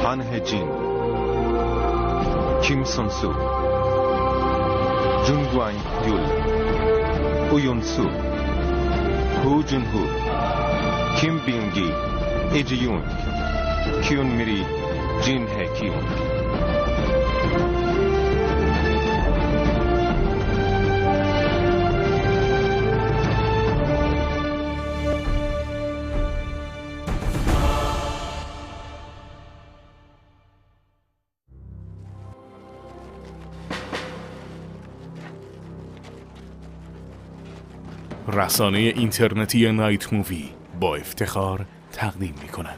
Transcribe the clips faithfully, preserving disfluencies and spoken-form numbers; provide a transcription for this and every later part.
وان هجین، کیم سون سو، جون گوان یول، اویون سو، هو جون هو، کیم بینگی، ایجی یونگ، کیون میری، جین هه کیونگ. رسانه اینترنتی نایت مووی با افتخار تقدیم می کند.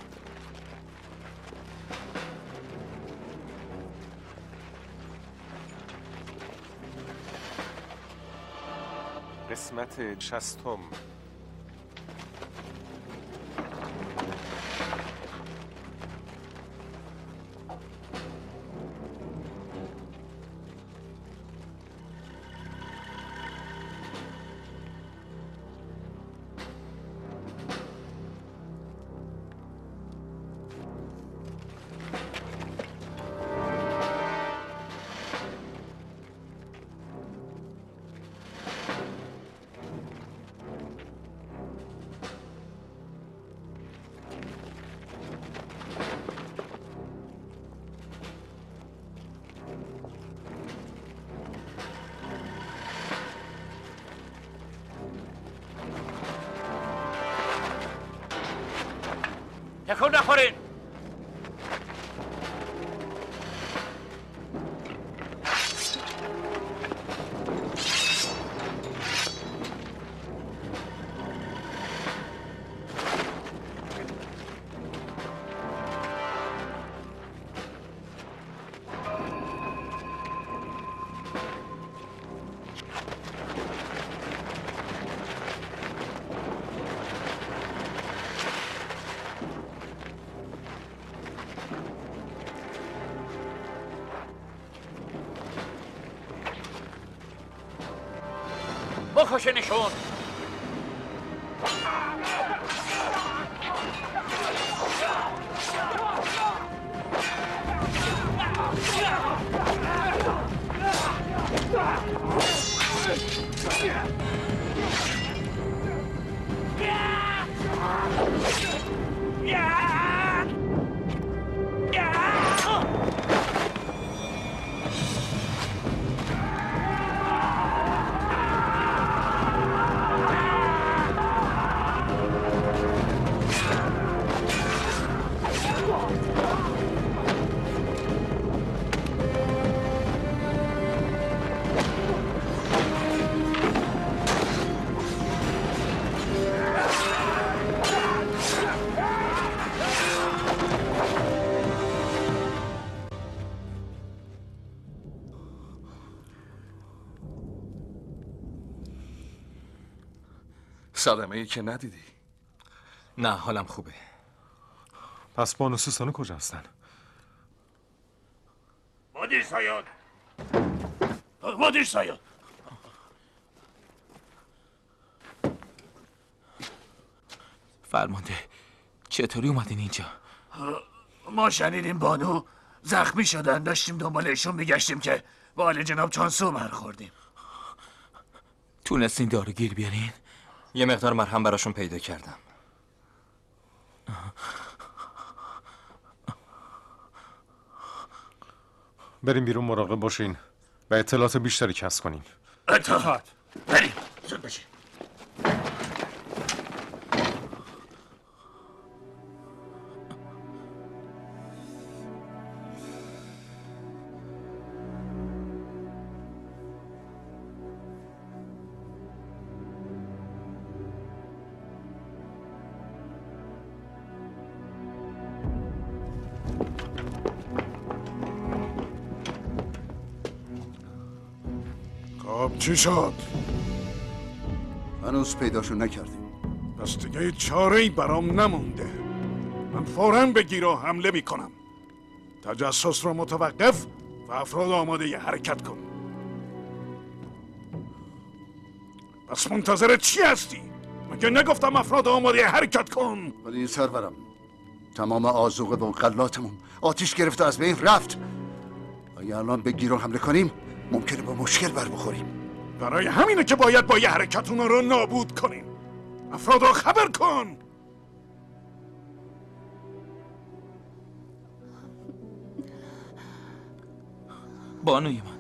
قسمت شستم. تکون نخورین. بکشنشون. صدمه ای که ندیدی؟ نه، حالم خوبه. پس بانو سوسانو کجا هستن؟ مدیر سایاد، مدیر سایاد. فرمانده چطوری اومدین اینجا؟ ما شنیدیم بانو زخمی شدن، داشتیم دنبالشون میگشتیم که با آل جناب چانسو برخوردیم. تونستین داروگیر بیارین؟ یه مقدار مرهم براشون پیدا کردم. بریم بیرون مراقب باشین و اطلاعات بیشتری کسب کنین. اطلاعات بریم زود باشین. خب چی شد؟ هنوز پیداشون نکردیم. پس دیگه چاره‌ای برام نمونده. من فوراً به گیرو حمله میکنم. تجسس رو متوقف و افراد آماده ی حرکت کن. پس منتظر چی هستی؟ مگه نگفتم افراد آماده ی حرکت کن؟ ولی سرورم تمام آذوقه و غلاتمون آتیش گرفت و از بین رفت. اگه الان به گیرو حمله کنیم ممکنه با مشکل بر بخوریم. برای همینه که باید با یه حرکت اونا رو نابود کنیم. افرادو خبر کن. بانوی من،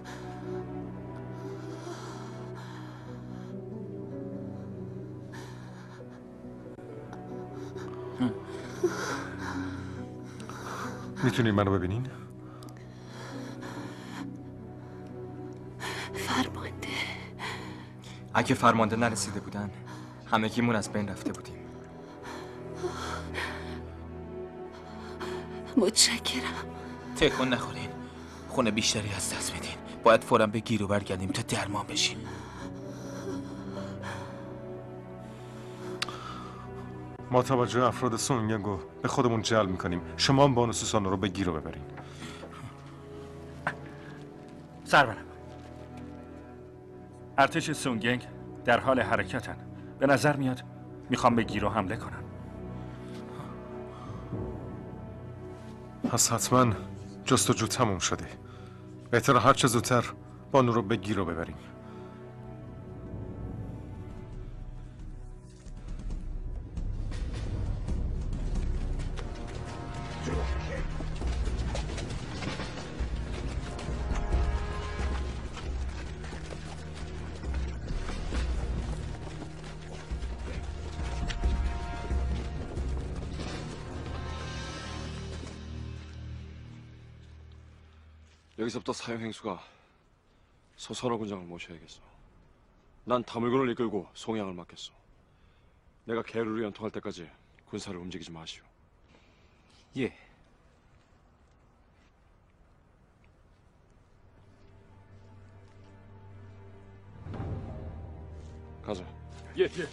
میتونین منو ببینین؟ فرمانده اگه فرمانده نرسیده بودن همگیمون از بین رفته بودیم. متشکرم. تکون نخورین. خونه بیشتری از دست میدین. باید فوراً به گیرو برگردیم تا درمان بشیم. ما توجه افراد سونگنگ رو به خودمون جلب میکنیم. شما هم بانو سوسانو رو به گیرو ببرین. سرورم، ارتش سونگنگ در حال حرکتن. به نظر میاد میخوام به گیرو حمله کنن. پس حتما جستجو تموم شده. بهتره هر چه زودتر بانو رو به گیرو ببریم. 여기서부터 사형 행수가 서선호 군장을 모셔야겠어. 난 다물건을 이끌고 송양을 맡겠어. 내가 계류를 연통할 때까지 군사를 움직이지 마시오. 예. 가자. 예, 예.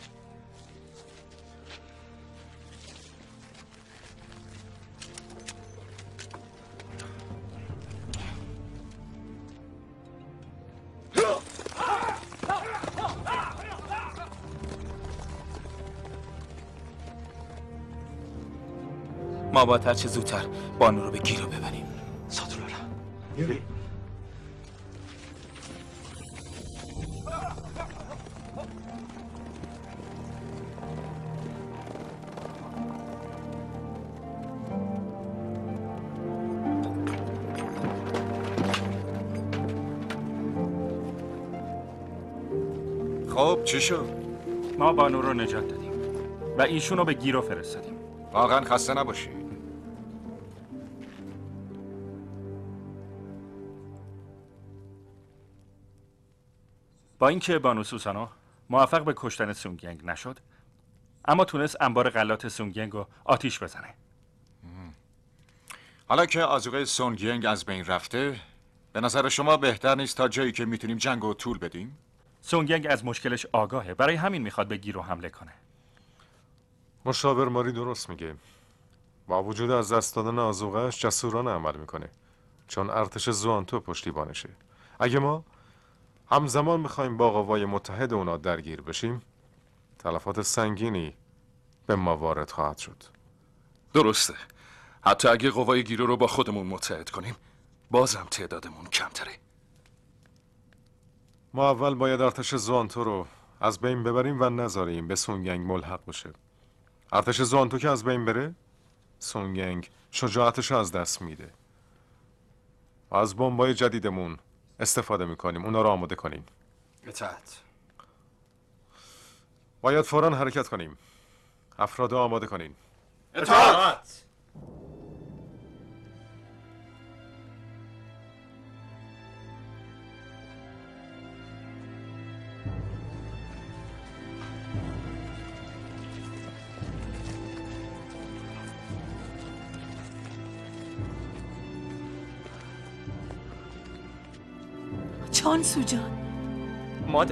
ما باید هر چه زودتر بانو رو به گیرو ببریم. 서둘러라. 예. خب چی شد؟ ما بانو رو نجات دادیم و ایشونو به گیرو فرستادیم. واقعا خسته نباشی. با اینکه بانو سوسانو موفق به کشتن سونگنگ نشد، اما تونست انبار غلات سونگنگ رو آتیش بزنه. حالا که آذوقه سونگینگ از بین رفته، به نظر شما بهتر نیست تا جایی که میتونیم جنگ رو طول بدیم؟ سونگنگ از مشکلش آگاهه، برای همین میخواد به گیرو حمله کنه. مشاور ماری درست میگه. با وجود از دست دادن آذوقه‌اش جسورانه عمل میکنه، چون ارتش زوانتو پشتیبانشه. اگه ما همزمان میخوایم با قوای متحد اونا درگیر بشیم، تلفات سنگینی به ما وارد خواهد شد. درسته. حتی اگه قوای گیرو رو با خودمون متحد کنیم بازم تعدادمون کمتره. ما اول باید ارتش زوانتو رو از بین ببریم و نذاریم به سونگنگ ملحق بشه. ارتش زوانتو که از بین بره، سونگنگ شجاعتش از دست میده. از بمبای جدیدمون استفاده میکنیم. اونا رو آماده کنیم. اطاعت. باید فوراً حرکت کنیم. افراد آماده کنین. اطاعت. چانسو جان. مادر.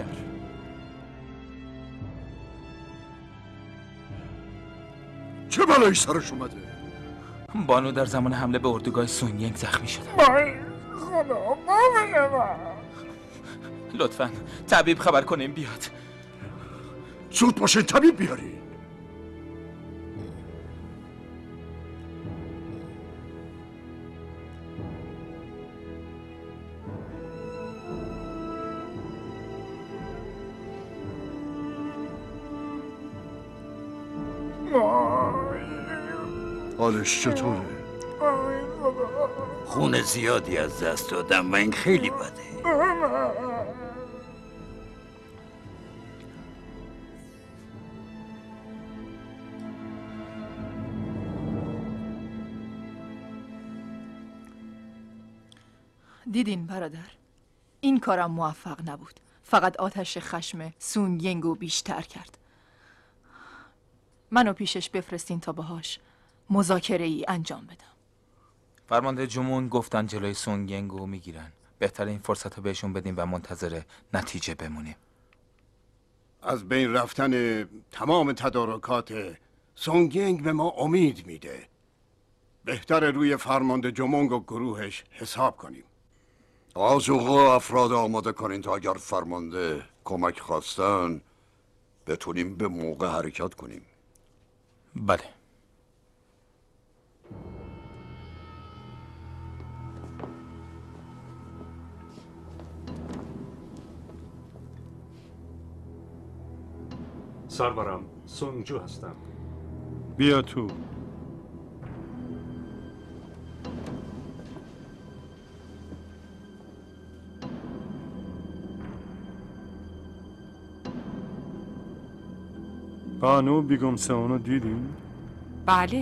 چه بلایی سرش اومده؟ بانو در زمان حمله به اردوگاه سونگینگ زخمی شده. لطفاً طبیب خبر کنیم بیاد. زود باشه طبیب بیاری. حالش چطوره؟ خون زیادی از دست دادم و این خیلی بده. دیدین برادر، این کارم موفق نبود. فقط آتش خشم سون ینگو بیشتر کرد. منو پیشش بفرستین تا باهاش مذاکره ای انجام بدم. فرمانده جمون گفتن جلوی سون ینگو میگیرن. بهتره این فرصت رو بهشون بدیم و منتظر نتیجه بمونیم. از بین رفتن تمام تدارکات سونگینگ به ما امید میده. بهتره روی فرمانده جمونگ و گروهش حساب کنیم. آزوقا افراد آماده کنین تا اگر فرمانده کمک خواستن بتونیم به موقع حرکت کنیم. بله. سرورم سونگجو هستم. بیا تو. بانو بیگمسه اونو دیدین؟ بله،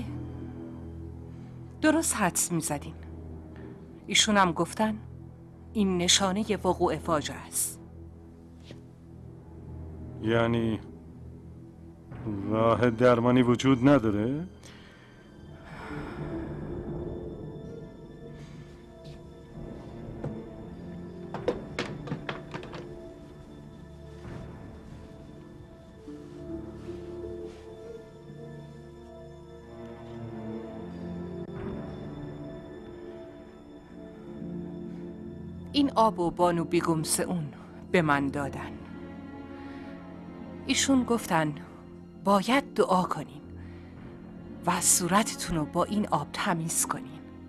درست حدس میزدین. ایشون هم گفتن این نشانه وقوع فاجعه است. یعنی راه درمانی وجود نداره؟ این آب و بانو بیگمسه اون به من دادن. ایشون گفتن باید دعا کنین و صورتتون رو با این آب تمیز کنین.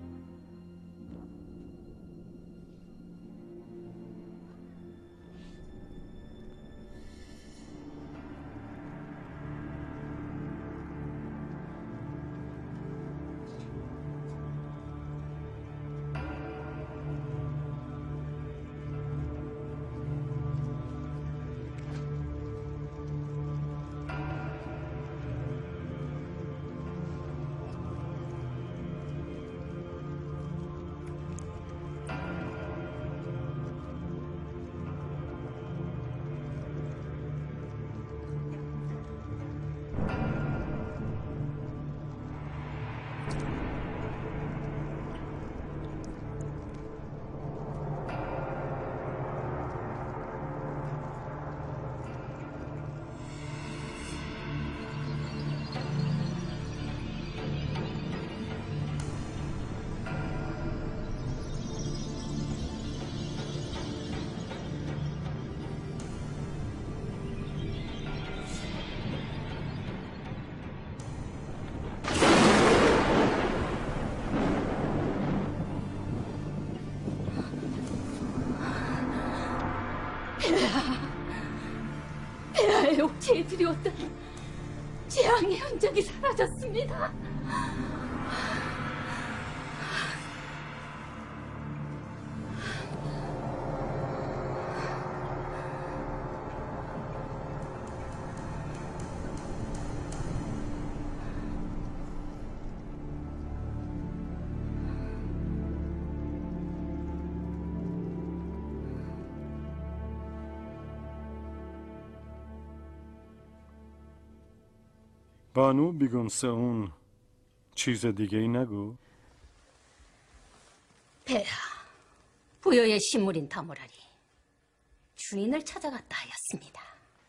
베라의 옥체에 들여왔던 재앙의 흔적이 사라졌습니다. بانو بیگمسه اون چیز دیگه ای نگو؟ 폐하, 부여의 신물인 다모라리 주인을 찾아갔다 하였습니다.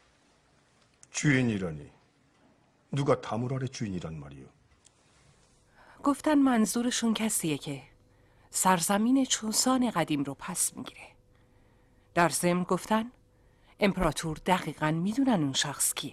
주인이라니 누가 다무랄의 주인이란 말이오? گفتن منظورشون کسیه که سرزمین چوسان قدیم رو پس میگیره. در ضمن گفتن امپراتور دقیقاً میدونن اون شخص کیه.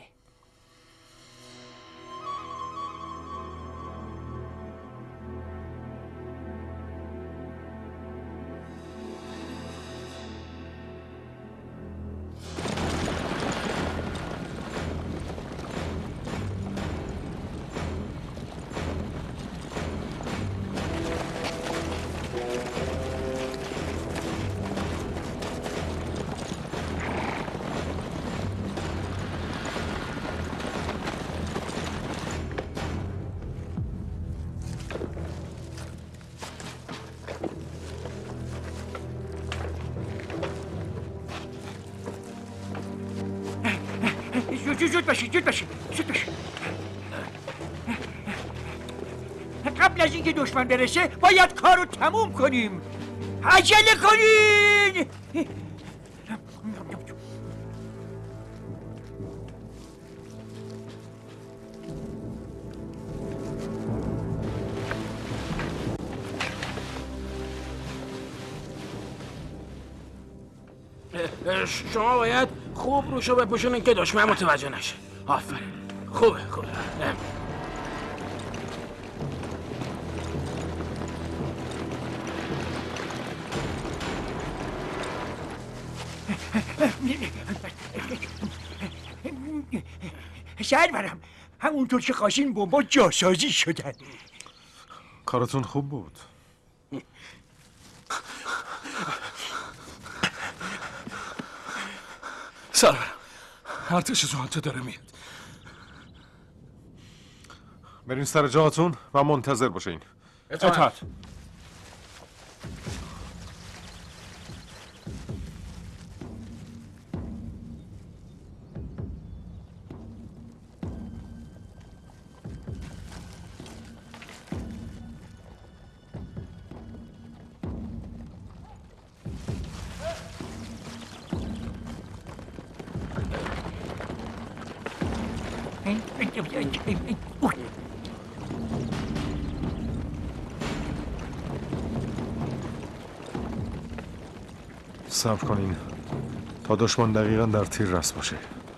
زود باشید زود باشید زود باشید. قبل از اینکه دشمن برسه باید کار رو تموم کنیم. عجله کنین. شما باید خوب روشو بپوشونین که دشمن متوجه نشه. آفرین. خوبه خوبه. سرورم همونطور که خواستین بمبا جاسازی شدن. کارتون خوب بود. سرورم ارتش زوانتو داره میاد. برین سر جاتون و منتظر باشین. اطاعت. صبر کنین تا دشمن دقیقا در تیر رس باشه.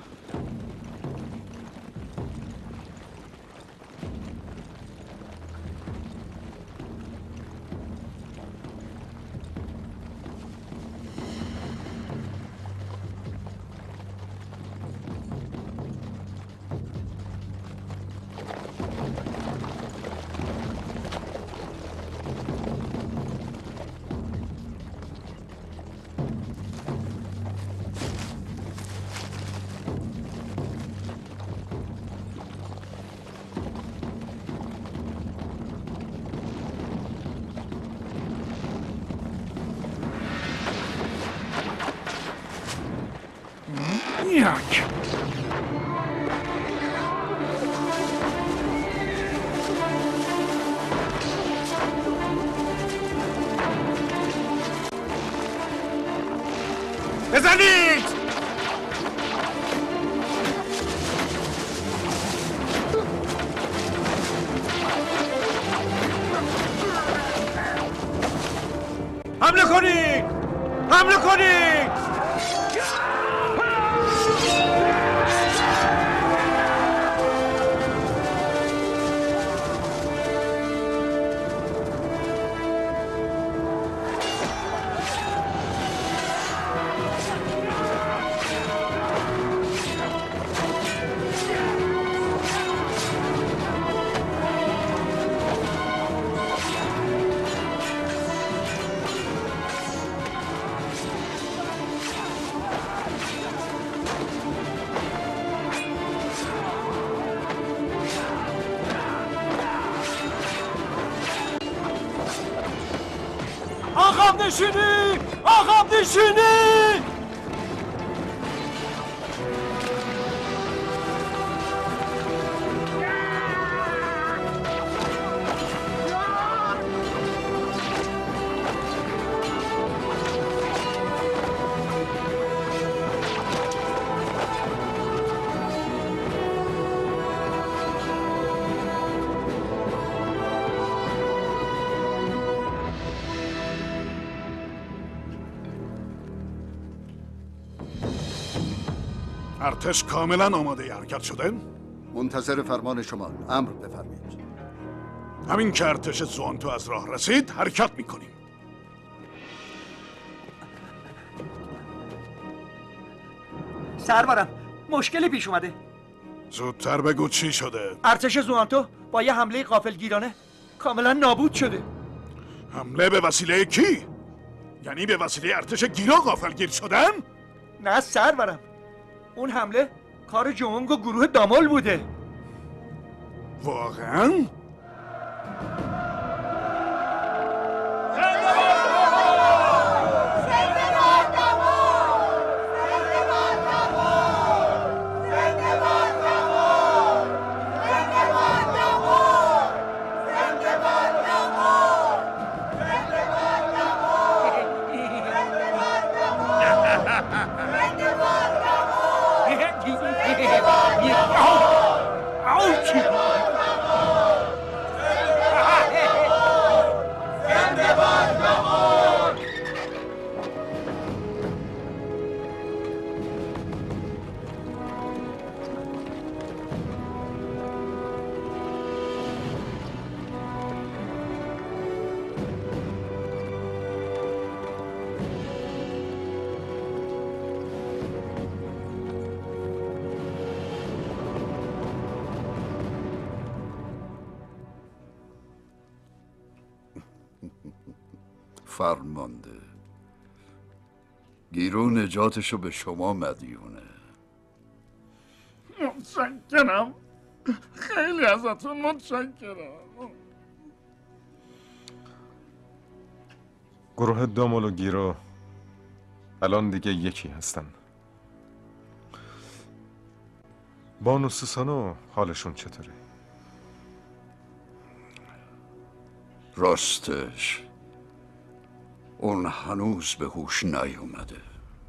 یک بزنید! حمله کنید! حمله کنید! عقب نشینی! عقب نشینی! ارتش کاملا آماده حرکت شده؟ منتظر فرمان شما. امر بفرمایید. همین که ارتش زوانتو از راه رسید حرکت میکنیم. سرورم مشکلی پیش اومده. زودتر بگو چی شده؟ ارتش زوانتو با یه حمله غافلگیرانه کاملا نابود شده. حمله به وسیله کی؟ یعنی به وسیله ارتش گیرا غافلگیر شدن؟ نه سرورم، اون حمله کار جونگ و گروه دامال بوده. واقعا؟ زنده باد! فرمانده. گیرو نجاتشو به شما مدیونه. متشکرم، خیلی ازتون متشکرم. گروه دامل و گیرو الان دیگه یکی هستن. بانو سوسانو حالشون چطوره؟ راستش اون هنوز به هوش نیومده.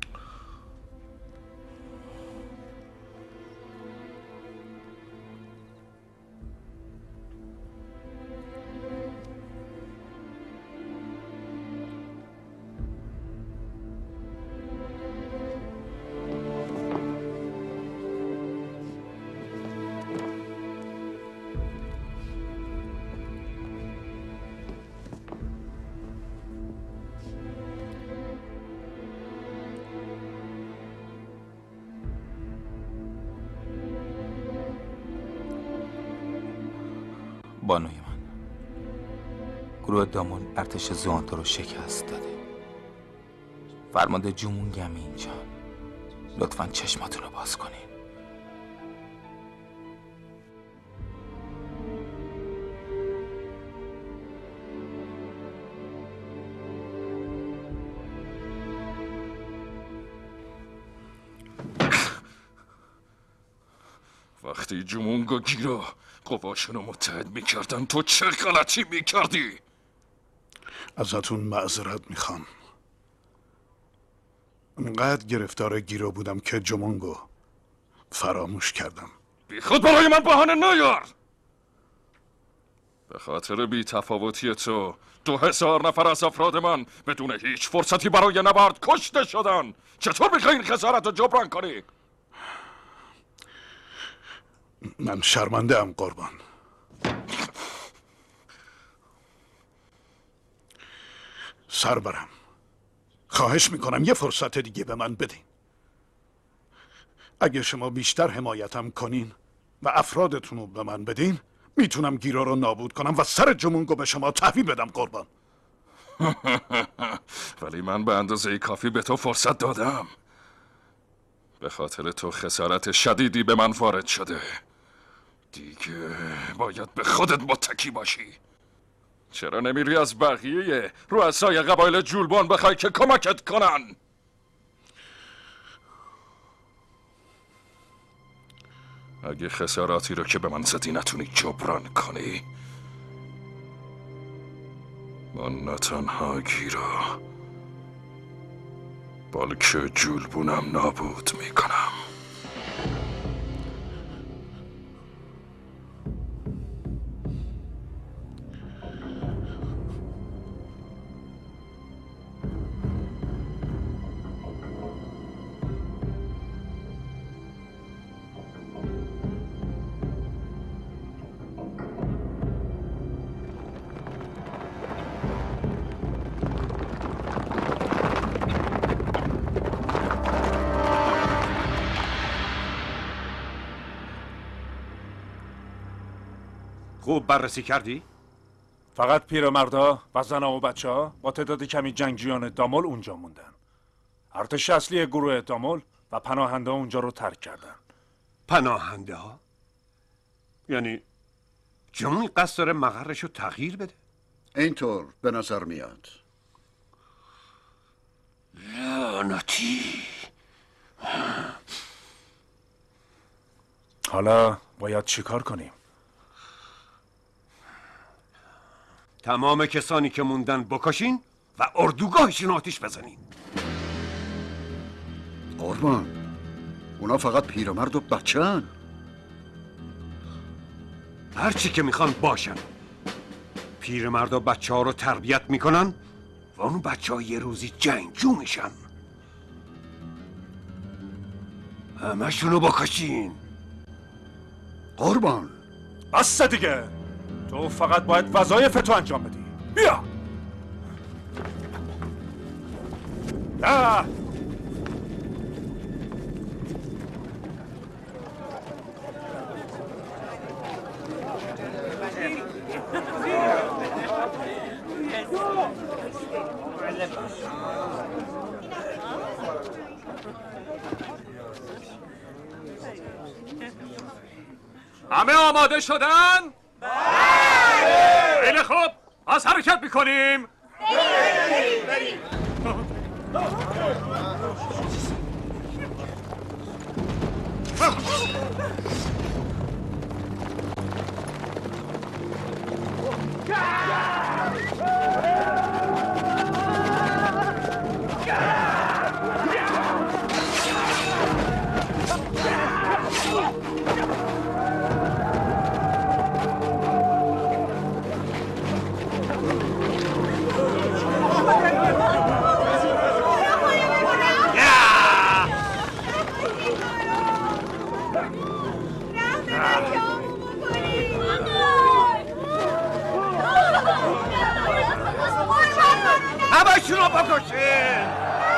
بانوی من، گروه دامون ارتش زوانتو رو شکست داده. فرمانده جمونگ هم اینجا. لطفاً چشماتون رو باز کنین. وقتی جمونگ و گیرو قواشون رو متحد میکردن تو چه غلطی میکردی؟ ازتون معذرت میخوام. انقدر گرفتار گیرو بودم که جمونگو فراموش کردم. بی خود برای من بهانه نیار. به خاطر بی تفاوتی تو دو هزار نفر از افراد من بدون هیچ فرصتی برای نبرد کشته شدن. چطور میخوای این خسارت رو جبران کنی؟ من شرمنده ام قربان. سرورم، خواهش میکنم یه فرصت دیگه به من بدین. اگه شما بیشتر حمایتم کنین و افرادتون رو به من بدین، میتونم گیرو رو نابود کنم و سر جمونگو به شما تحویل بدم قربان. ولی من به اندازه کافی به تو فرصت دادم. به خاطر تو خسارت شدیدی به من وارد شده. دیگه باید به خودت متکی باشی. چرا نمیری از بقیه رؤسای قبایل جولبان بخوای که کمکت کنن؟ اگه خساراتی رو که به من زدی نتونی جبران کنی، من نه تنها گیرو بلکه جولبونم نابود میکنم. خوب بررسی کردی؟ فقط پیرمردا و زنها و بچه ها با تعداد کمی جنگجویان دامل اونجا موندن. ارتش اصلی گروه دامل و پناهنده ها اونجا رو ترک کردن. پناهنده ها؟ یعنی جمعی قصد داره مقرش رو تغییر بده؟ اینطور به نظر میاد. لعنتی. حالا باید چیکار کنیم؟ تمام کسانی که موندن بکشین و اردوگاهشون آتیش بزنین. قربان، اونا فقط پیرمرد و بچه هن. هرچی که میخوان باشن. پیرمرد و بچه ها رو تربیت میکنن و اون بچه ها یه روزی جنگجو میشن. همشون رو بکشین. قربان بس دیگه، تو فقط باید وظایفتو انجام بدی. بیا. نه. همه آماده شدن؟ بله. خیلی خوب، از حرکت میکنیم. بریم بریم همشون رو بکشین.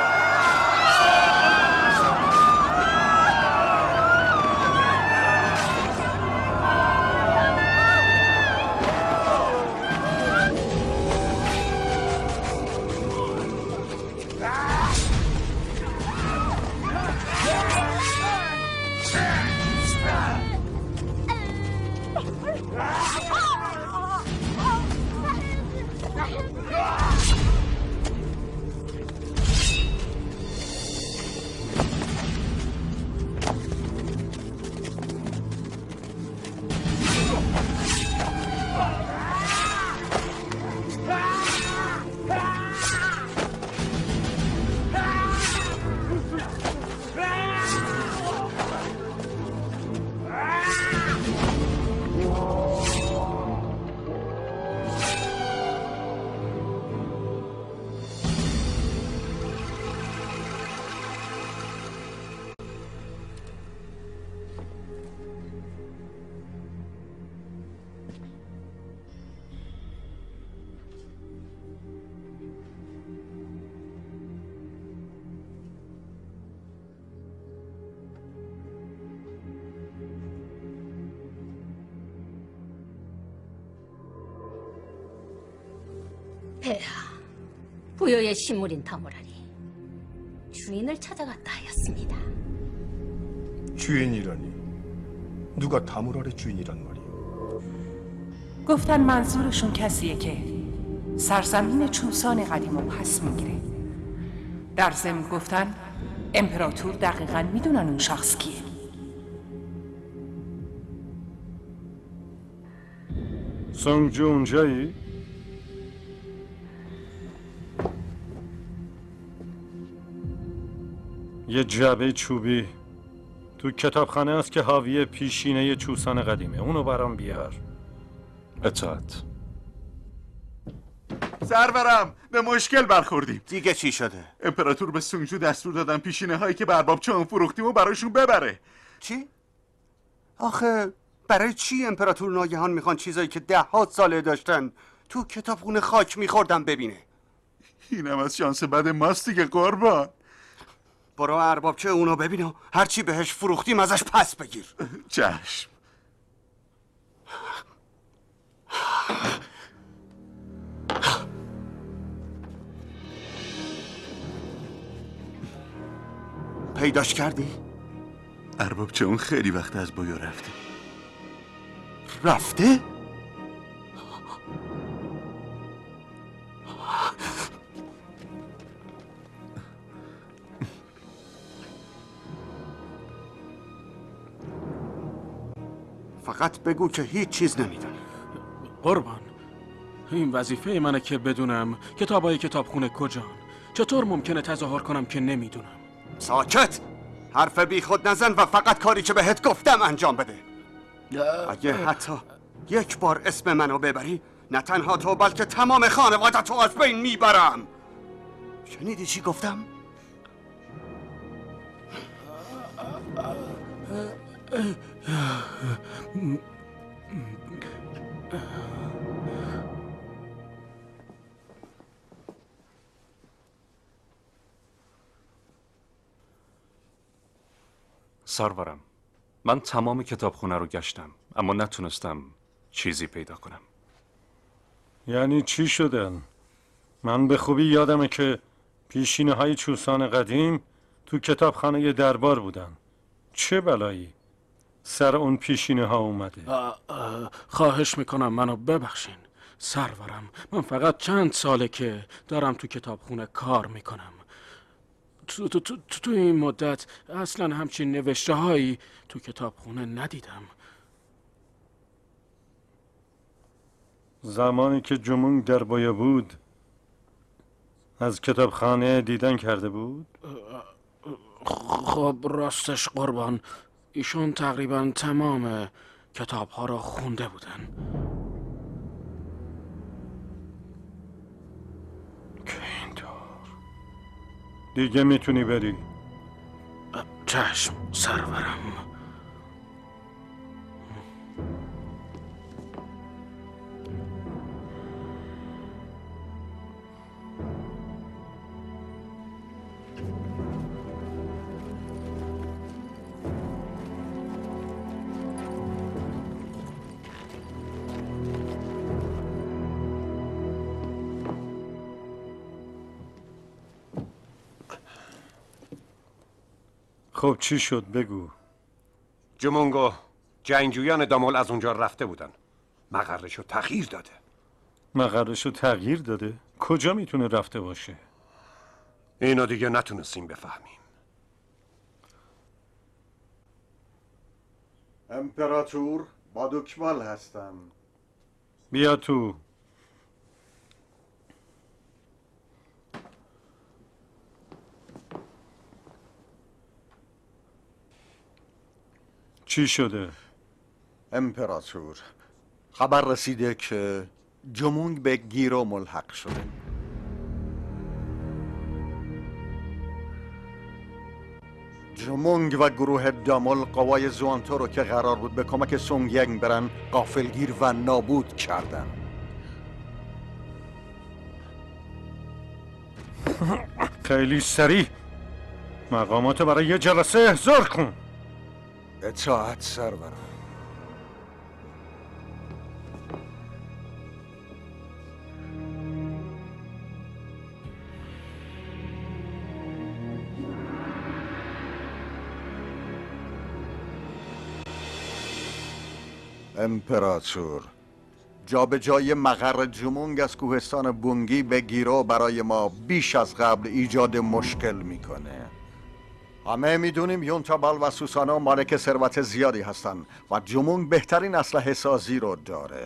폐하, 부여의 신물인 다모라리 주인을 찾아갔다 하였습니다. 주인이라니 누가 다무랄의 주인이란 말이오? گفتن منظورشون کسیه که سرزمین چوسان قدیم رو پس میگیره. در ضمن گفتن امپراتور دقیقاً میدونن اون شخص کیه. سونگجو اونجایی؟ یه جعبه چوبی تو کتابخانه است که حاوی پیشینه چوسان قدیمه. اونو برام بیار. اطاعت. سرورم، به مشکل برخوردیم. دیگه چی شده؟ امپراتور به سونگجو دستور دادن پیشینه هایی که بر باب چون فروختیم و براشون ببره. چی؟ آخه برای چی امپراتور ناگهان میخوان چیزایی که ده ها ساله داشتن تو کتابخونه خاک میخوردن ببینه؟ اینم از شانس بد ماست دیگه قربان. برو ارباب چه اونو ببین و هرچی بهش فروختیم ازش پس بگیر. چشم. پیداش کردی؟ ارباب چه اون خیلی وقت از بویا رفته. رفته؟ فقط بگو که هیچ چیز نمیدونی. قربان، این وظیفه منه که بدونم کتابای کتابخونه کجان. چطور ممکنه تظاهر کنم که نمیدونم؟ ساکت! حرف بی خود نزن و فقط کاری که بهت گفتم انجام بده. اگه حتی یک بار اسم منو ببری، نه تنها تو بلکه تمام خانواده تو از بین میبرم. شنیدی چی گفتم؟ سرورم، من تمام کتابخونه رو گشتم اما نتونستم چیزی پیدا کنم. یعنی چی شدن؟ من به خوبی یادمه که پیشینه های چوسان قدیم تو کتابخانه دربار بودن. چه بلایی سر اون پیشینه ها اومده؟ آه آه خواهش میکنم منو ببخشین سرورم. من فقط چند ساله که دارم تو کتابخونه کار میکنم. تو, تو, تو, تو این مدت اصلا همچین نوشته هایی تو کتابخونه ندیدم. زمانی که جمونگ در بایا بود از کتابخانه دیدن کرده بود؟ خب راستش قربان، ایشون تقریبا تمام کتاب ها را خونده بودن. که اینطور دیگه میتونی بری. چشم سرورم. خب چی شد بگو. جمونگو جنگجویان دامول از اونجا رفته بودن. مقرشو تغییر داده. مقرشو تغییر داده؟ کجا میتونه رفته باشه؟ اینو دیگه نتونستیم بفهمیم. امپراتور با دکمال هستم. بیا تو. چی شده؟ امپراتور خبر رسیده که جمونگ به گیرو ملحق شده. جمونگ و گروه دامل قوای زوانتو رو که قرار بود به کمک سونگ ینگ برن غافلگیر و نابود کردن. خیلی سریع مقامات برای یه جلسه احضار کن. اطاعت سرورم. امپراتور جابجایی مقر جمونگ از کوهستان بونگی به گیرو برای ما بیش از قبل ایجاد مشکل میکنه. همه میدونیم یونتابال و سوسانو مالک ثروت زیادی هستن و جمونگ بهترین اسلحه سازی رو داره.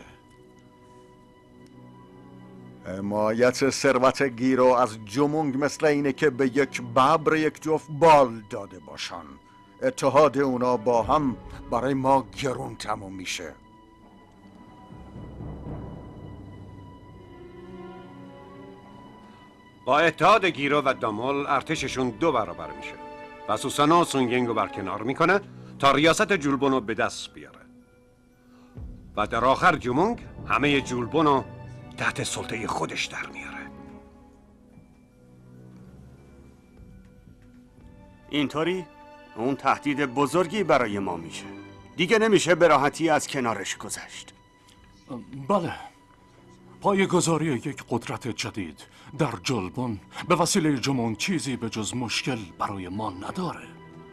حمایت ثروت گیرو از جمونگ مثل اینه که به یک ببر یک جفت بال داده باشن. اتحاد اونا با هم برای ما گرون تموم میشه. با اتحاد گیرو و دامول ارتششون دو برابر میشه و سوسانو سونگ ینگ رو برکنار میکنه تا ریاست جولبون رو به دست بیاره و در آخر جمونگ همه جولبون رو تحت سلطه خودش در میاره. اینطوری اون تهدید بزرگی برای ما میشه. دیگه نمیشه به راحتی از کنارش گذشت. بله، پایه‌گذاری یک قدرت جدید در جلبون به وسیله جمونگ چیزی به جز مشکل برای ما نداره.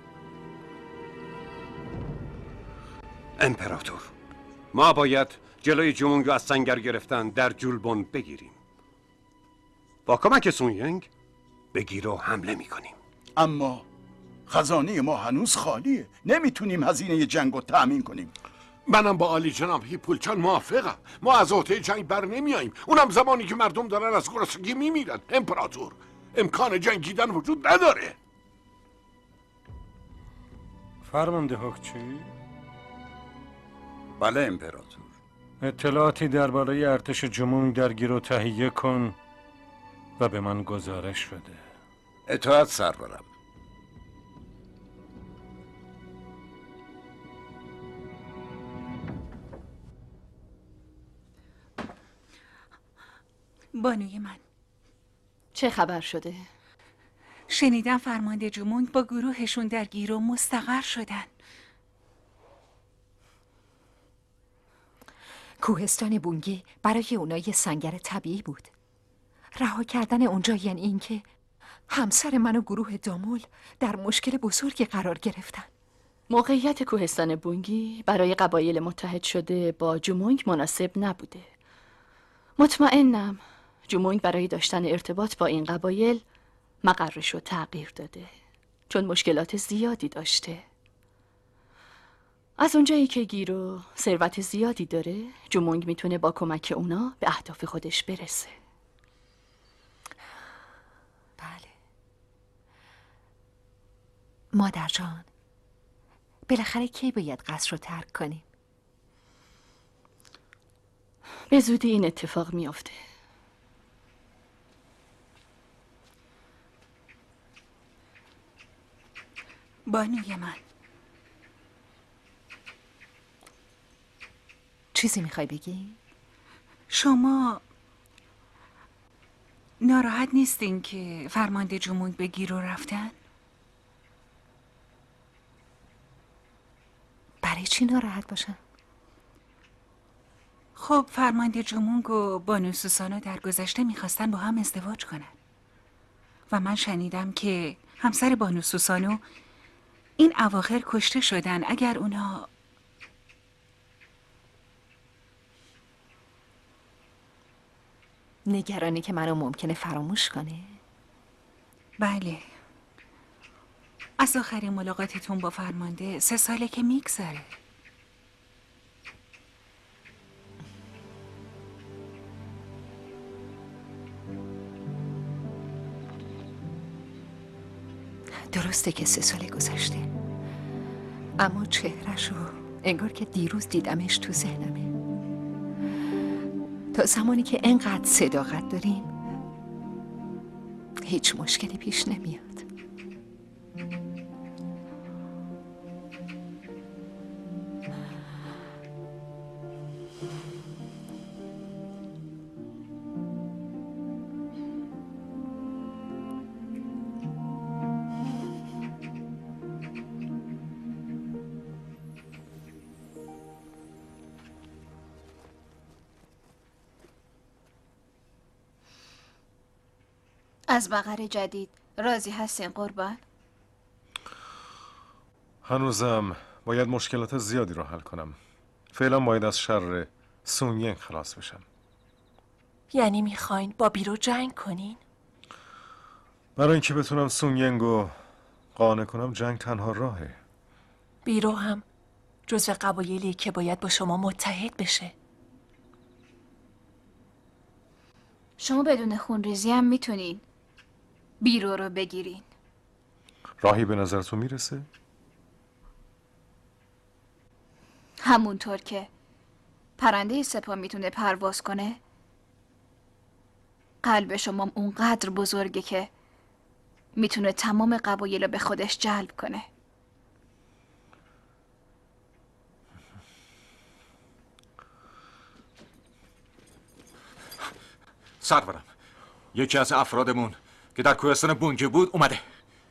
امپراتور ما باید جلوی جمونگ رو از سنگر گرفتن در جولبون بگیریم. با کمک سونگ ینگ به گیرو حمله میکنیم. اما خزانه ما هنوز خالیه. نمیتونیم هزینه جنگ رو تأمین کنیم. منم با عالی جناب هیپولچان موافقم. ما از عهده جنگ بر نمیاییم، اونم زمانی که مردم دارن از گرسنگی میمیرن. امپراتور امکان جنگیدن وجود نداره. فرمانده حکچی؟ بله امپراتور. اطلاعاتی درباره ارتش جمونگ در گیرو تهیه کن و به من گزارش بده. اطاعت سرورم. بانوی من، چه خبر شده؟ شنیدم فرمانده جمونگ با گروهشون در گیرو مستقر شدن. کوهستان بونگی برای اونا یه سنگر طبیعی بود. رها کردن اونجا یعنی اینکه همسر من و گروه دامول در مشکل بزرگی قرار گرفتن. موقعیت کوهستان بونگی برای قبایل متحد شده با جومونگ مناسب نبوده. مطمئنم جومونگ برای داشتن ارتباط با این قبایل مقرش رو تغییر داده، چون مشکلات زیادی داشته. از اونجایی که گیرو ثروت زیادی داره، جومونگ میتونه با کمک اونا به اهداف خودش برسه. بله. مادر جان، بالاخره کی باید قصر رو ترک کنیم؟ به زودی این اتفاق میافته. بانوی من، چیزی میخوای بگی؟ شما ناراحت نیستین که فرمانده جومونگ به گیرو رفتن؟ برای چی ناراحت باشن؟ خب فرمانده جومونگ و بانو سوسانو در گذشته میخواستن با هم ازدواج کنن و من شنیدم که همسر بانو سوسانو این اواخر کشته شدن. اگر اونا نگرانی که منو ممکنه فراموش کنه؟ بله. از آخرین ملاقاتتون با فرمانده سه ساله که میگذره. درسته که سه ساله گذشته، اما چهرهشو انگار که دیروز دیدمش تو ذهنمه. تا زمانی که انقدر صداقت داریم هیچ مشکلی پیش نمیاد. از بقر جدید راضی هستین قربان؟ هنوزم باید مشکلات زیادی رو حل کنم. فعلا باید از شر سونگ خلاص بشم. یعنی میخواین با بیرو جنگ کنین؟ برای اینکه بتونم سونگ رو قانع کنم جنگ تنها راهه. بیرو هم جزو قبایلی که باید با شما متحد بشه. شما بدون خونریزی هم میتونین بیرو رو بگیرین. راهی به نظرتون میرسه؟ همونطور که پرنده سپاه میتونه پرواز کنه، قلب شما اونقدر بزرگه که میتونه تمام قبایل رو به خودش جلب کنه. سرورم، یکی از افرادمون که در کوهستان بونگی بود اومده.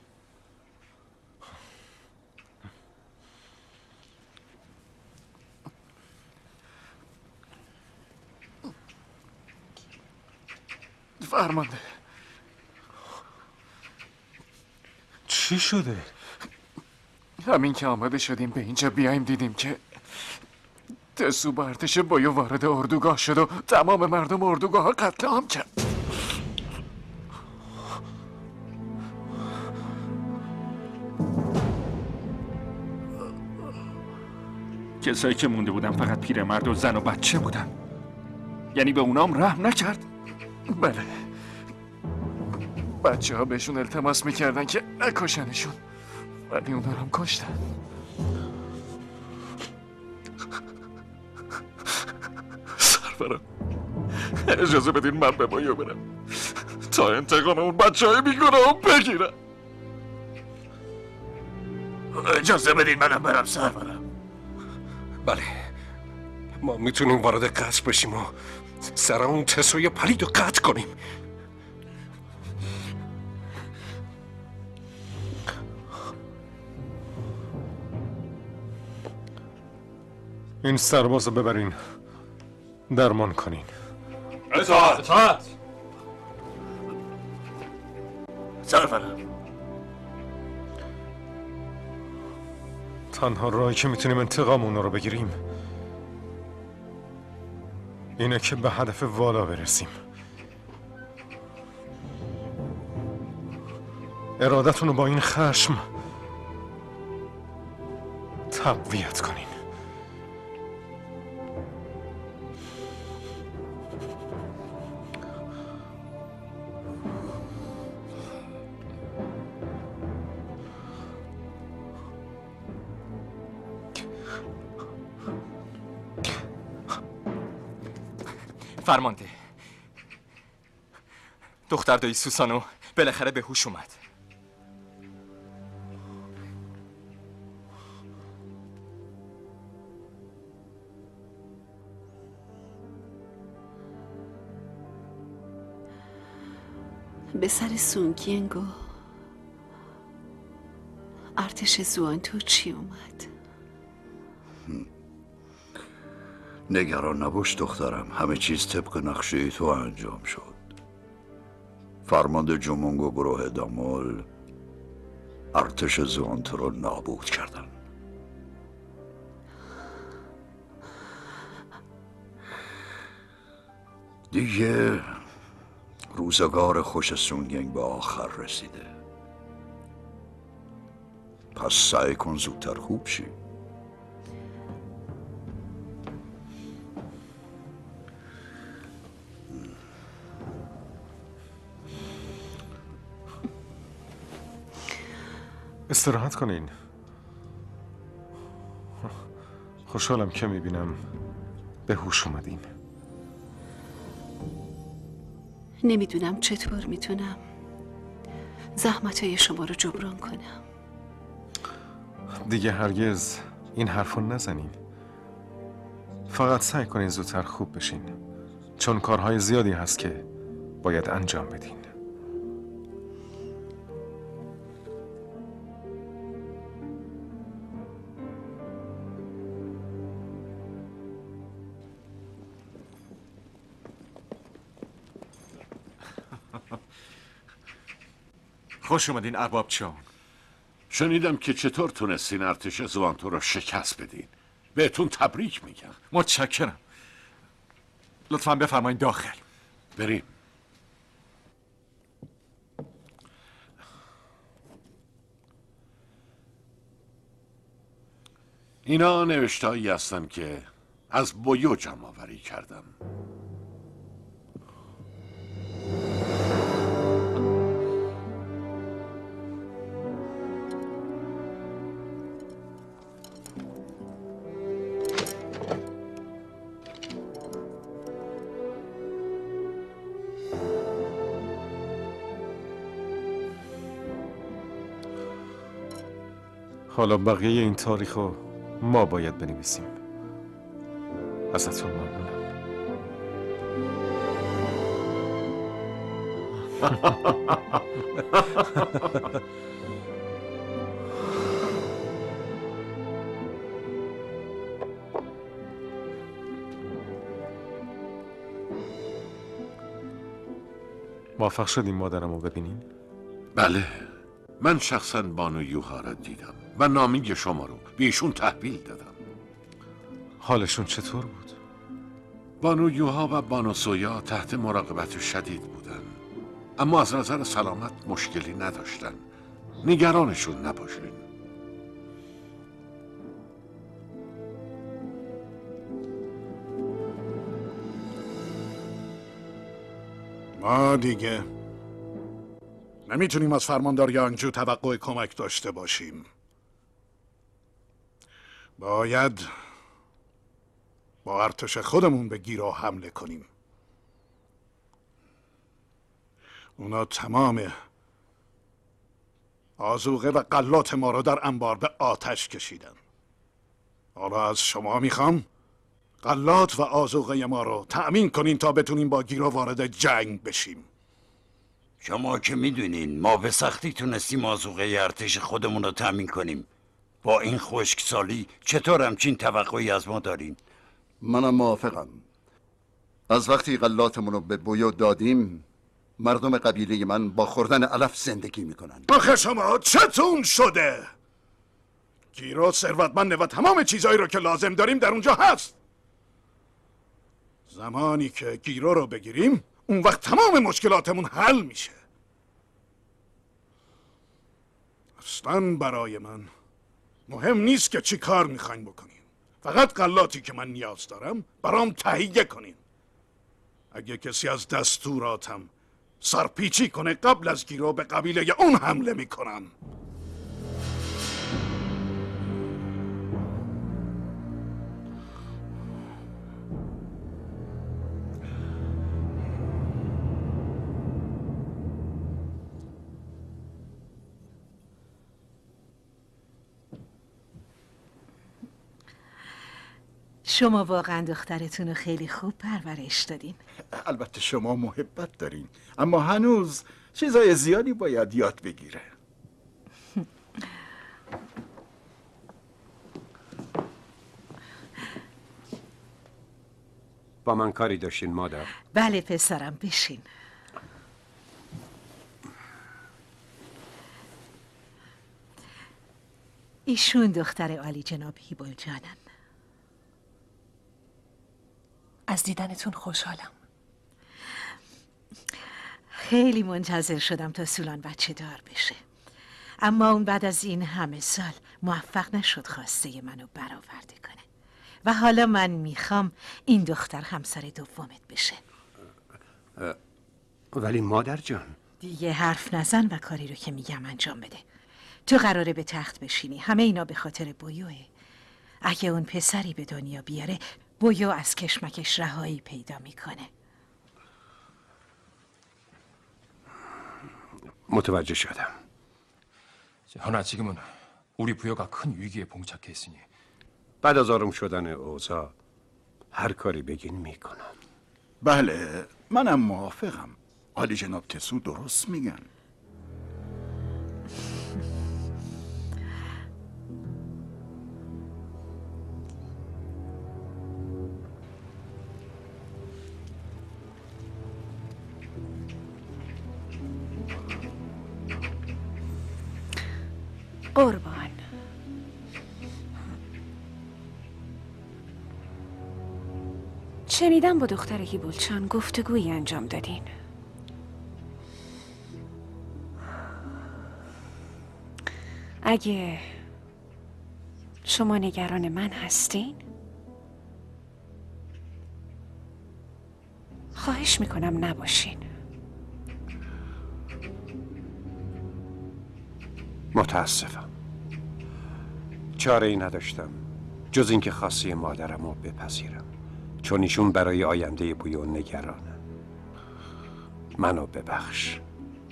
فرمانده، چی شده؟ همین که آماده شدیم به اینجا بیایم دیدیم که تسو با ارتش بایو وارد اردوگاه شد و تمام مردم اردوگاه ها قتل عام کرد. کسایی که مونده بودن فقط پیرمرد و زن و بچه بودن. یعنی به اونام رحم نکرد؟ بله، بچه ها بهشون التماس میکردن که نکشنشون، ولی اونا رو هم کشتن. سرورم، اجازه بدین من به بایو برم تا انتقام اون بچه های بیگناه بگیرم. اجازه بدین منم برم سرورم. بله، ما میتونیم وارد قصر بشیم و سر اون تسوی پلید رو قطع کنیم. این سرباز رو ببرین درمان کنین. اطاعت! اطاعت! سرورم. تنها راهی که میتونیم انتقام اونا رو بگیریم اینه که به هدف والا برسیم. ارادتون رو با این خشم تقویت کنین. فرمانده، دختر دایی سوسانو بالاخره به هوش اومد. به سر سونگینگ و ارتش زوانتو چی اومد؟ نگران نباش دخترم، همه چیز طبق نقشه تو انجام شد. فرمانده جومونگ و گروه دامول ارتش زوانتو رو نابود کردن. دیگه روزگار خوش سونگینگ به آخر رسیده. پس سعی کن زودتر خوب شی. استراحت کنین. خوشحالم که میبینم به هوش اومدین. نمیدونم چطور میتونم زحمتهای شما رو جبران کنم. دیگه هرگز این حرفو نزنین. فقط سعی کنین زودتر خوب بشین، چون کارهای زیادی هست که باید انجام بدین. خوش اومدین ارباب چون. شنیدم که چطور تونستین ارتش زوانتو رو شکست بدین. بهتون تبریک میگم. متشکرم. لطفاً بفرمایید داخل. بریم. اینا نوشتهایی هستن که از بویو جمع آوری کردم. حالا بقیه این تاریخ رو ما باید بنویسیم. ازتون ممنونم. موافق شدیم مادرم رو ببینین؟ بله، من شخصا بانو یوها را دیدم و نامه شما رو به ایشون تحویل دادم. حالشون چطور بود؟ بانو یوها و بانو سویا تحت مراقبت شدید بودن، اما از نظر سلامت مشکلی نداشتن. نگرانشون نباشین. ما دیگه نمیتونیم از فرماندار یانگجو توقع کمک داشته باشیم. باید با ارتش خودمون به گیرا حمله کنیم. اونا تمام آذوقه و غلات ما رو در انبار به آتش کشیدن. حالا از شما میخوام غلات و آذوقه ما رو تأمین کنین تا بتونیم با گیرا وارد جنگ بشیم. شما که میدونین ما به سختی تونستیم آذوقه ارتش خودمون رو تأمین کنیم. با این خشکسالی چطور همچین توقعی از ما دارین؟ منم موافقم. از وقتی غلاتمون رو به بویو دادیم مردم قبیله من با خوردن علف زندگی میکنن. آخه شما چتون شده؟ گیرو ثروتمنده و تمام چیزایی رو که لازم داریم در اونجا هست. زمانی که گیرو رو بگیریم اون وقت تمام مشکلاتمون حل میشه. اصلا برای من مهم نیست که چی کار میخواین بکنین. فقط غلاتی که من نیاز دارم برام تهیه کنین. اگه کسی از دستوراتم سرپیچی کنه قبل از گیرو به قبیله اون حمله میکنم. شما واقعا دخترتون رو خیلی خوب پرورش دادین. البته شما محبت دارین، اما هنوز چیزای زیادی باید یاد بگیره. با من کاری داشتین مادر؟ بله پسرم، بشین. ایشون دختر عالی جناب هیبل جانن. از دیدنتون خوشحالم. خیلی منتظر شدم تا سولان بچه دار بشه، اما اون بعد از این همه سال موفق نشد خواسته منو برآورده کنه و حالا من میخوام این دختر همسر دومت بشه. ولی مادر جان، دیگه حرف نزن و کاری رو که میگم انجام بده. تو قراره به تخت بشینی، همه اینا به خاطر بویوه. اگه اون پسری به دنیا بیاره بویو از کشمکش رهایی پیدا میکنه. متوجه شدم. 현아, 지금은 우리 부여가 큰 위기에 봉착해 있으니 بعد از آروم شدن اوضاع هر کاری بگین میکنم. بله، منم موافقم. عالی جناب تسو درست میگن. قربان. شنیدم با دختر هیبلچان گفتگویی انجام دادین. اگه شما نگران من هستین خواهش میکنم نباشین. متاسفم. چاره ای نداشتم جز اینکه خواسته مادرم رو بپذیرم، چون ایشون برای آینده بویو نگرانه. منو ببخش.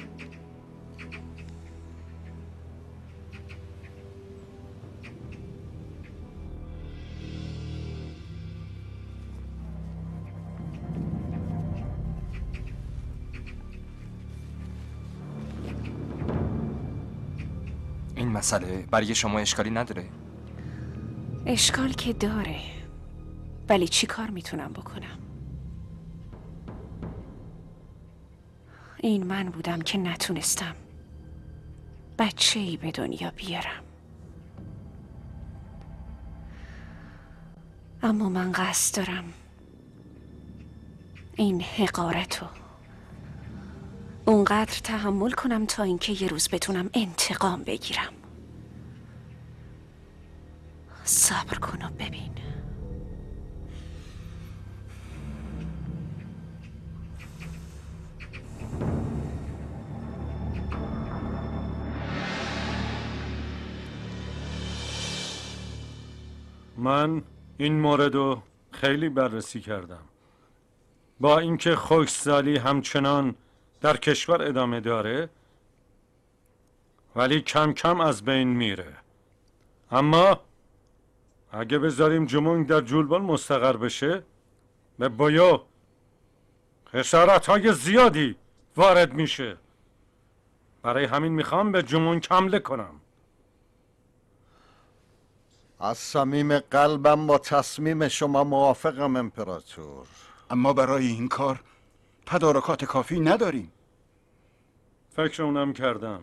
این مسئله برای شما اشکالی نداره؟ اشکال که داره، ولی چی کار میتونم بکنم؟ این من بودم که نتونستم بچه ای به دنیا بیارم، اما من قصد دارم این حقارت رو اونقدر تحمل کنم تا اینکه یه روز بتونم انتقام بگیرم. صبر کن و ببین. من این مورد رو خیلی بررسی کردم. با اینکه خشکسالی همچنان در کشور ادامه داره ولی کم کم از بین میره. اما اگه بذاریم جمونگ در جولبان مستقر بشه به بویو خسارت های زیادی وارد میشه. برای همین میخوام به جمونگ حمله کنم. از صمیم قلبم با تصمیم شما موافقم امپراتور، اما برای این کار تدارکات کافی نداریم. فکر اونم کردم.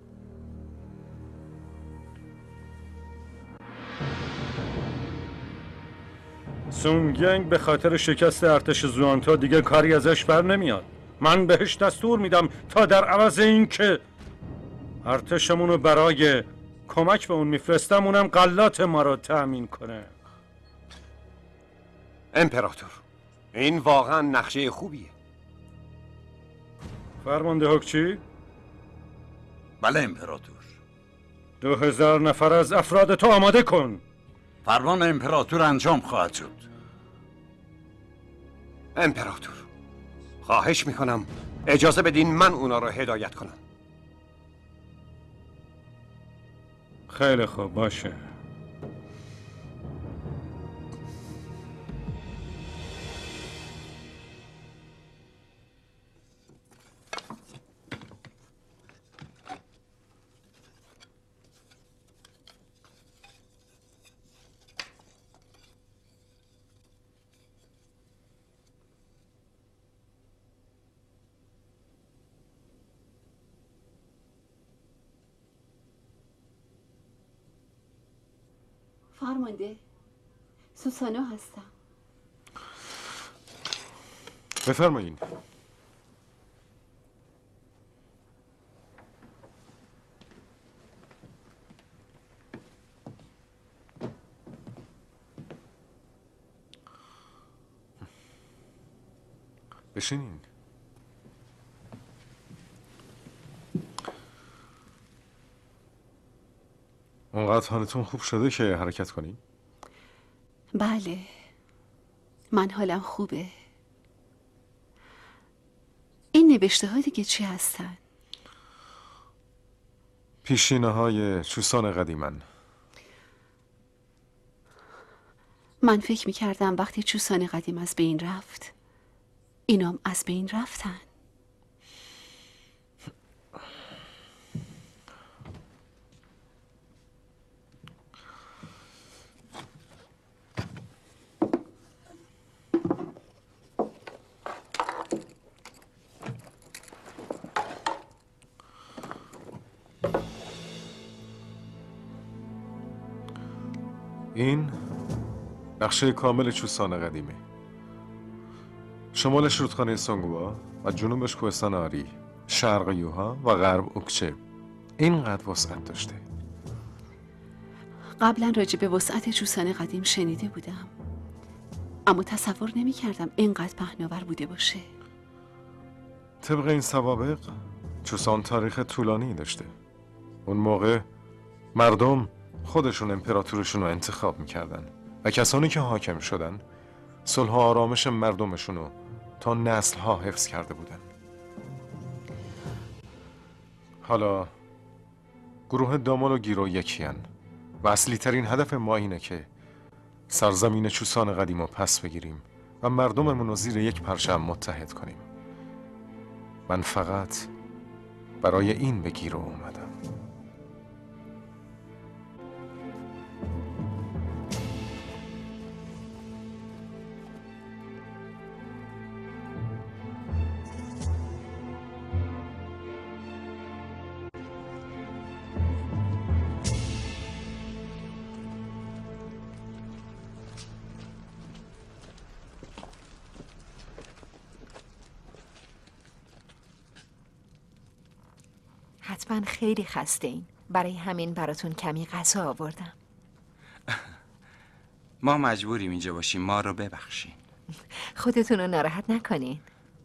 سونگینگ به خاطر شکست ارتش زوانتا دیگه کاری ازش بر نمیاد. من بهش دستور میدم تا در عوض این که ارتشمونو برای کمک به اون میفرستم اونم غلات ما رو تأمین کنه. امپراتور، این واقعا نقشه خوبیه. فرمانده حکچی؟ بله امپراتور. دو هزار نفر از افراد تو آماده کن. فرمان امپراتور انجام خواهد شد. امپراتور، خواهش میکنم اجازه بدین من اونا رو هدایت کنم. خیلی خوب باشه. فرمانده، سوسانو هستم. بفرمایین. بشینین. اونقدر حالتون خوب شده که حرکت کنین؟ بله، من حالم خوبه. این نوشته ها دیگه چی هستن؟ پیشینه های چوسان قدیمن. من فکر میکردم وقتی چوسان قدیم از بین رفت اینام از بین رفتن. این نقشه کامل چوسان قدیمه. شمالش رودخانه سونگوا و جنوبش کوهستان آری، شرق یوها و غرب اوکچه. اینقدر وسعت داشته. قبلا راجع به وسعت چوسان قدیم شنیده بودم، اما تصور نمی کردم اینقدر پهناور بوده باشه. طبق این سوابق چوسان تاریخ طولانی داشته. اون موقع مردم خودشون امپراتورشون رو انتخاب میکردن و کسانی که حاکم شدن صلح و آرامش مردمشون رو تا نسل ها حفظ کرده بودن. حالا گروه دامال و گیرو یکیان و اصلی ترین هدف ما اینه که سرزمین چوسان قدیم رو پس بگیریم و مردممون رو زیر یک پرچم متحد کنیم. من فقط برای این به گیرو اومدم. حتما خیلی خسته این. برای همین براتون کمی غذا آوردم. ما مجبوریم اینجا باشیم، ما رو ببخشین. خودتون رو ناراحت نکنین.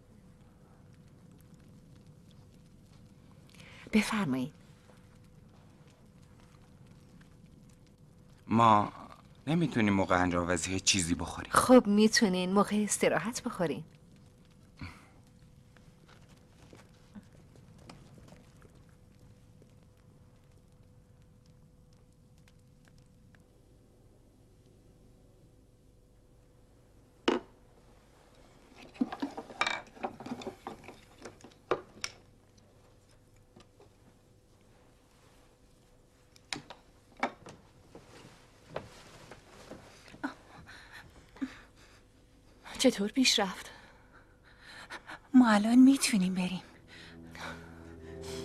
بفرمایید. ما نمیتونیم موقع انجاوزی چیزی بخوریم. خب میتونین موقع استراحت بخورین. چطور پیش رفت؟ ما الان میتونیم بریم.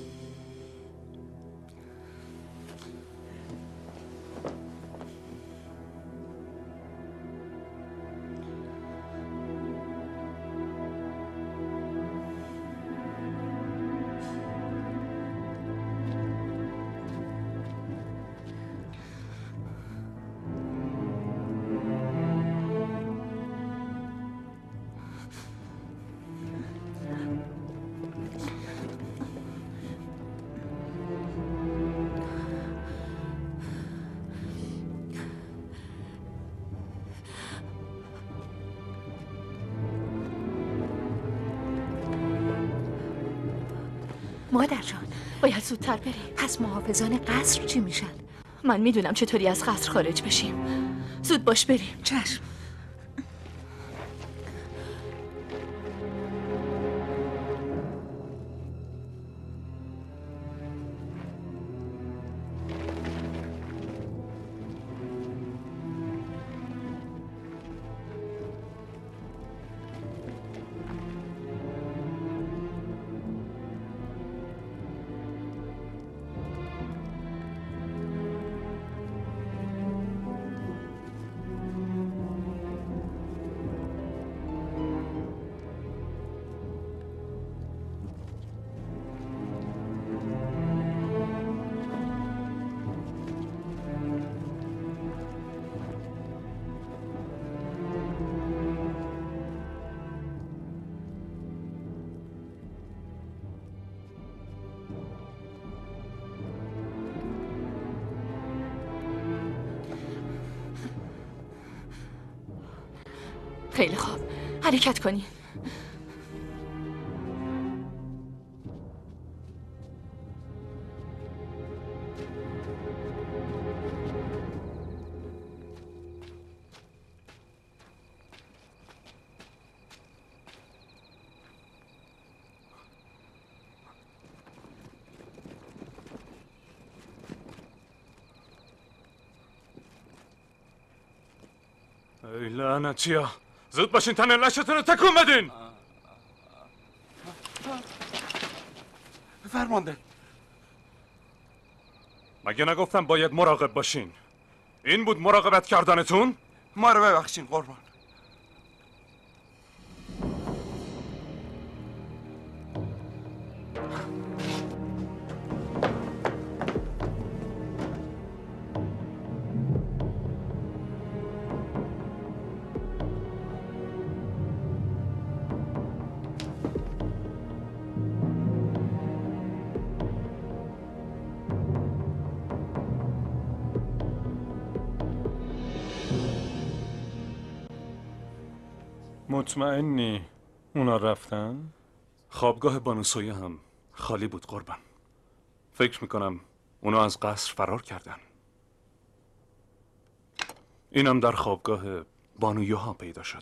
مادر جان باید زودتر بریم. پس محافظان قصر چی میشن؟ من میدونم چطوری از قصر خارج بشیم. زود باش بریم. چشم. خیلی خوب، حرکت کنین. ای لعنتیا، زود باشین تن لشتون رو تکون بدین. فرمانده، مگه نگفتم باید مراقب باشین؟ این بود مراقبت کردنتون؟ ما رو ببخشین قربان. مطمئنی اونا رفتن؟ خوابگاه بانوسویه هم خالی بود قربان. فکر میکنم اونا از قصر فرار کردن. اینم در خوابگاه بانو یوها پیدا شد.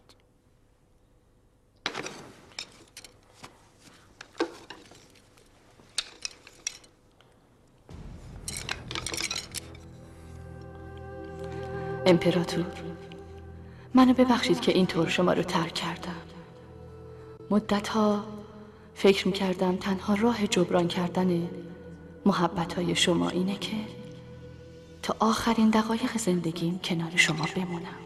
امپراتور، منو ببخشید که اینطور شما رو ترک کردم. مدتها فکر میکردم تنها راه جبران کردن محبتهای شما اینه که تا آخرین دقایق زندگیم کنار شما بمونم.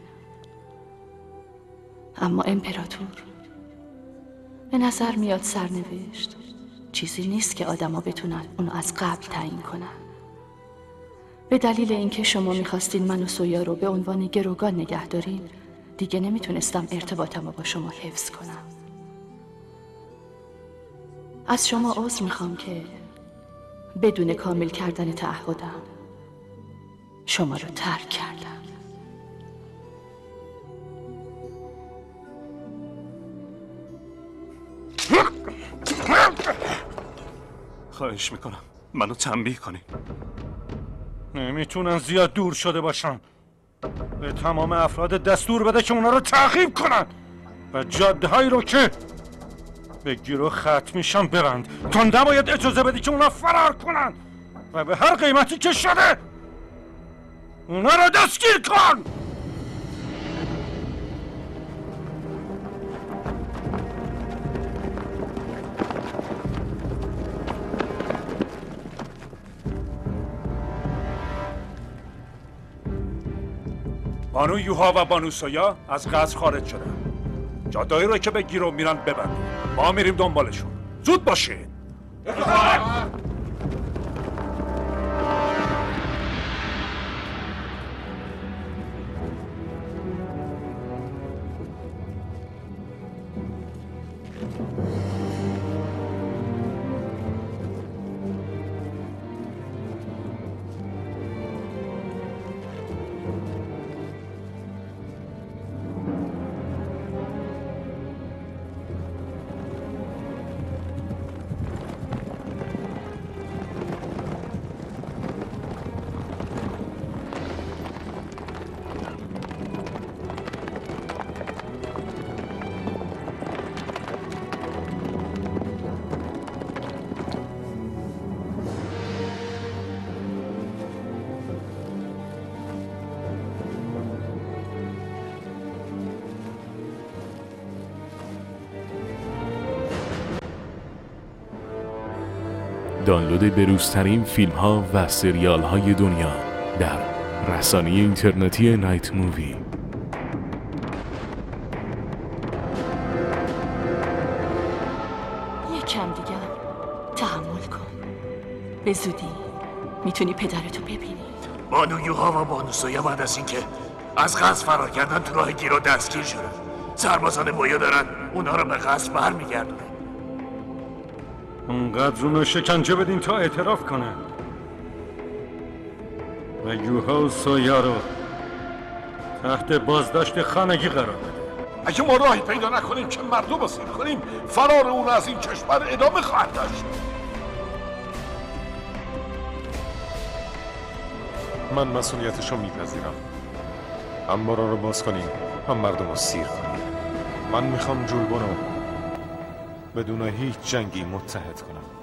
اما امپراتور، به نظر میاد سرنوشت چیزی نیست که آدما بتونن اونو از قبل تعیین کنن. به دلیل اینکه شما میخواستین من و سویا رو به عنوان گروگان نگه دارین، دیگه نمیتونستم ارتباطم رو با شما حفظ کنم. از شما عذر میخوام که بدون کامل کردن تعهدم شما رو ترک کردم. خواهش میکنم منو تنبیه کنی. نمیتونن زیاد دور شده باشن. به تمام افراد دستور بده که اونا رو تعقیب کنن و جاده هایی رو که به گیرو ختم میشن ببند. تا نباید اجازه بدی که اونا فرار کنن و به هر قیمتی که شده اونا رو دستگیر کن. بانو یوها و بانو سویا از قصر خارج شدن. جاده‌ای رو که به گیرو میرن ببند. ما میریم دنبالشون. زود باشین. دانلود بروزترین فیلم ها و سریال های دنیا در رسانه اینترنتی نایت مووی. یکم دیگه تحمل کن. به زودی میتونی پدرتو ببینی. بانو یوها و بانو سویا بعد از اینکه از قصد فرار کردن تو راه گیرو دستگیر شدن. سربازان بویا دارن اونا رو به قصد برمیگردونه. اونقدر اونو شکنجه بدین تا اعتراف کنه و یوها و سویا رو تحت بازداشت خانگی قرار بده. اگه ما راهی پیدا نکنیم که مردم رو سیر کنیم، فرار اون از این کشور ادامه خواهد داشت. من مسئولیتشو میپذیرم. انبارا رو باز کنیم و مردم رو سیر کنیم. من میخوام جولبونو بدون هیچ جنگی متحد کنم.